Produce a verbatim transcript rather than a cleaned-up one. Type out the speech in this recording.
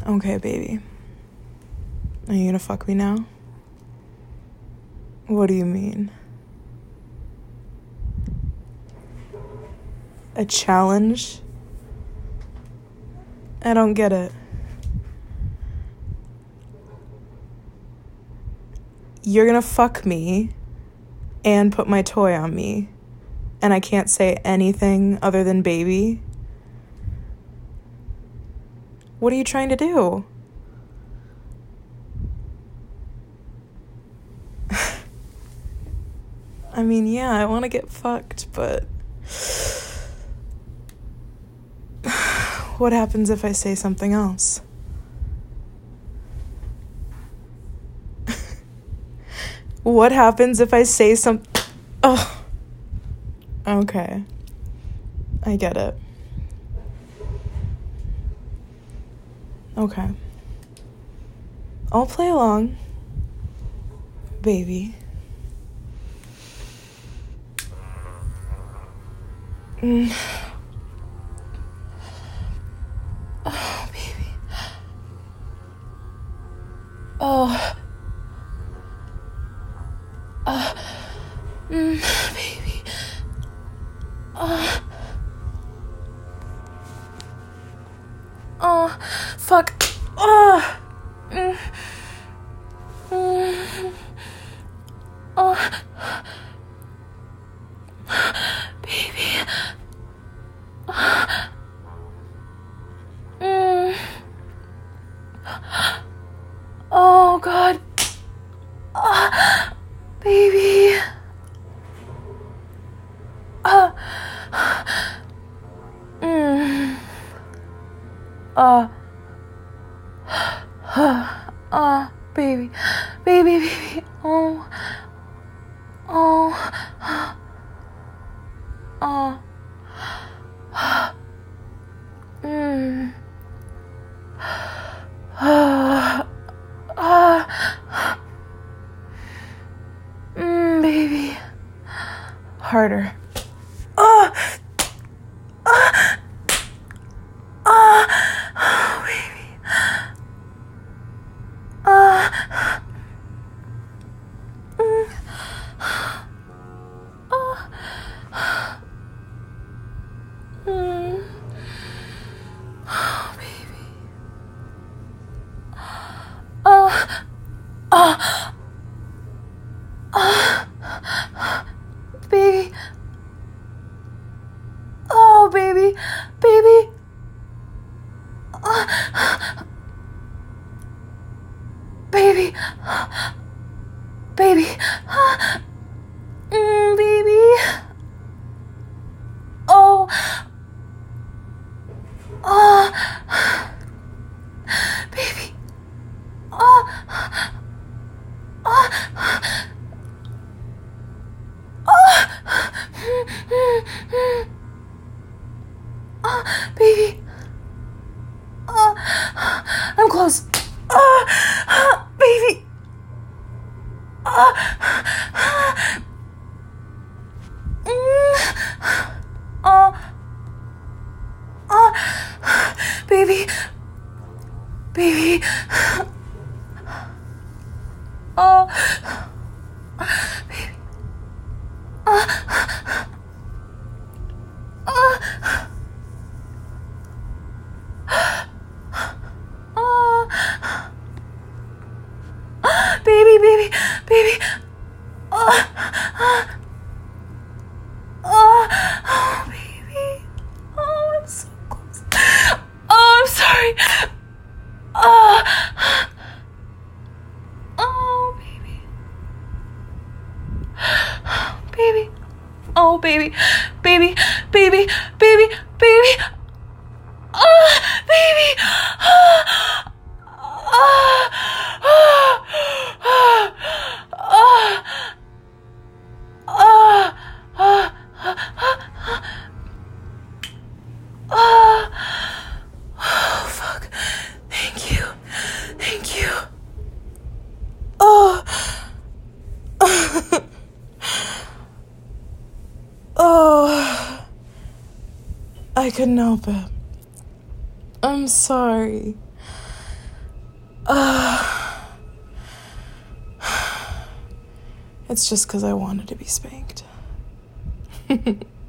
Okay, baby. Are you gonna fuck me now? What do you mean? A challenge? I don't get it. You're gonna fuck me and put my toy on me, and I can't say anything other than baby? What are you trying to do? I mean, yeah, I want to get fucked, but what happens if I say something else? What happens if I say some... Oh, okay. I get it. Okay. I'll play along, baby. Mm. Oh, baby. Oh. Uh, mm, baby. Uh. Oh, fuck. Oh. Mm. Mm. Oh. Baby. Mm. Oh, God. Uh, baby. Uh. Mm. Uh. Uh, baby. Baby, baby. Oh. Oh. Oh. Mm. Ah. Ah. Mm, baby. Harder. Ah. Ah. Ah. Oh, baby. Ah. Mm. Ah. Mm. Oh, baby. Oh. Oh. Oh. Baby. Oh, baby. Baby. Oh. Baby. Baby. Mm, baby. Oh. Oh. Baby. Oh. Oh. Oh. Oh, baby. Oh. I'm close. Oh. Baby. Oh. Mm. Oh. Oh. Baby. Baby. Oh. Baby. Oh. Oh. Oh. Baby, baby, baby. Oh. Oh. Oh, baby. Oh, I'm so close. Oh, I'm sorry. Oh. Oh, baby. Baby. Oh, baby. Baby. Baby. Baby. Baby. Oh, baby. Oh. Oh. Oh. Oh. Oh. Oh. Oh. Oh. Oh, fuck. Thank you. Thank you. Oh. Oh. I couldn't help it. I'm sorry. Uh, it's just because I wanted to be spanked.